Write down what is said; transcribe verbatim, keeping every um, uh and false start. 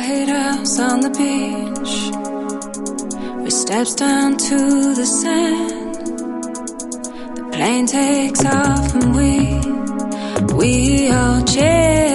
lighthouse on the beach, with steps down to the sand. The plane takes off and we, we all cheer.